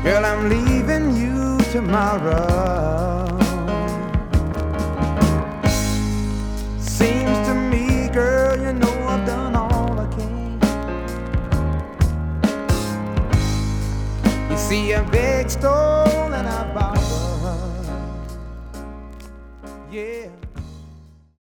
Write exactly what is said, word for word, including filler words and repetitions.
Girl, I'm leaving you tomorrow. Seems to me, girl, you know I've done all I can. You see, I begged, stole, and I borrowed. Yeah.